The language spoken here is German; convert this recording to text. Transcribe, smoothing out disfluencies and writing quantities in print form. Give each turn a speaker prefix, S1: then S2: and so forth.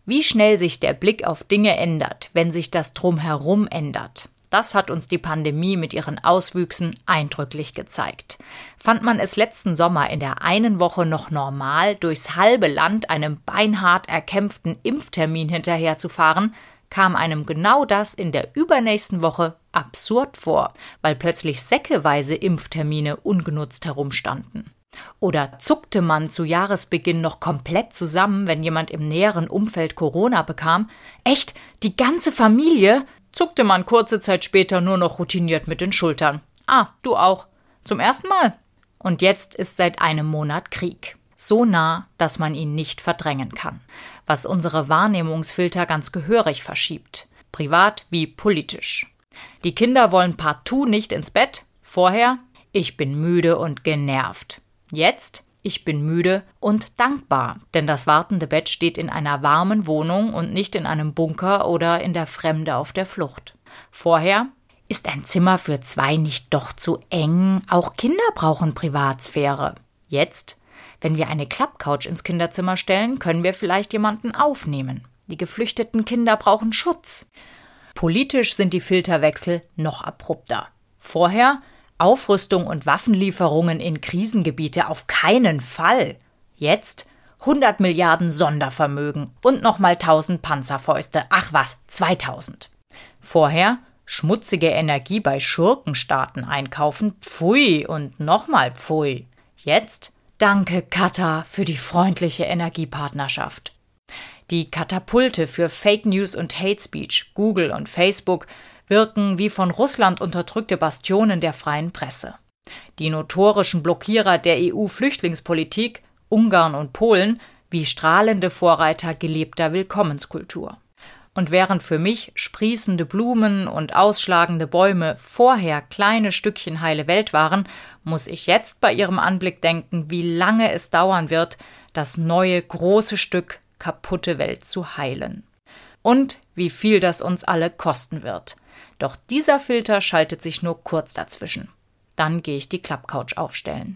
S1: Wie schnell sich der Blick auf Dinge ändert, wenn sich das Drumherum ändert. Das hat uns die Pandemie mit ihren Auswüchsen eindrücklich gezeigt. Fand man es letzten Sommer in der einen Woche noch normal, durchs halbe Land einem beinhart erkämpften Impftermin hinterherzufahren, kam einem genau das in der übernächsten Woche absurd vor, weil plötzlich säckeweise Impftermine ungenutzt herumstanden. Oder zuckte man zu Jahresbeginn noch komplett zusammen, wenn jemand im näheren Umfeld Corona bekam? Echt? Die ganze Familie? Zuckte man kurze Zeit später nur noch routiniert mit den Schultern. Ah, du auch. Zum ersten Mal? Und jetzt ist seit einem Monat Krieg. So nah, dass man ihn nicht verdrängen kann. Was unsere Wahrnehmungsfilter ganz gehörig verschiebt. Privat wie politisch. Die Kinder wollen partout nicht ins Bett. Vorher, ich bin müde und genervt. Jetzt, ich bin müde und dankbar, denn das wartende Bett steht in einer warmen Wohnung und nicht in einem Bunker oder in der Fremde auf der Flucht. Vorher, ist ein Zimmer für 2 nicht doch zu eng? Auch Kinder brauchen Privatsphäre. Jetzt, wenn wir eine Klappcouch ins Kinderzimmer stellen, können wir vielleicht jemanden aufnehmen. Die geflüchteten Kinder brauchen Schutz. Politisch sind die Filterwechsel noch abrupter. Vorher, Aufrüstung und Waffenlieferungen in Krisengebiete auf keinen Fall. Jetzt 100 Milliarden Sondervermögen und nochmal 1000 Panzerfäuste. Ach was, 2000. Vorher schmutzige Energie bei Schurkenstaaten einkaufen. Pfui und nochmal pfui. Jetzt danke Katar für die freundliche Energiepartnerschaft. Die Katapulte für Fake News und Hate Speech, Google und Facebook, wirken wie von Russland unterdrückte Bastionen der freien Presse. Die notorischen Blockierer der EU-Flüchtlingspolitik, Ungarn und Polen, wie strahlende Vorreiter gelebter Willkommenskultur. Und während für mich sprießende Blumen und ausschlagende Bäume vorher kleine Stückchen heile Welt waren, muss ich jetzt bei ihrem Anblick denken, wie lange es dauern wird, das neue große Stück kaputte Welt zu heilen. Und wie viel das uns alle kosten wird. Doch dieser Filter schaltet sich nur kurz dazwischen. Dann gehe ich die Klappcouch aufstellen.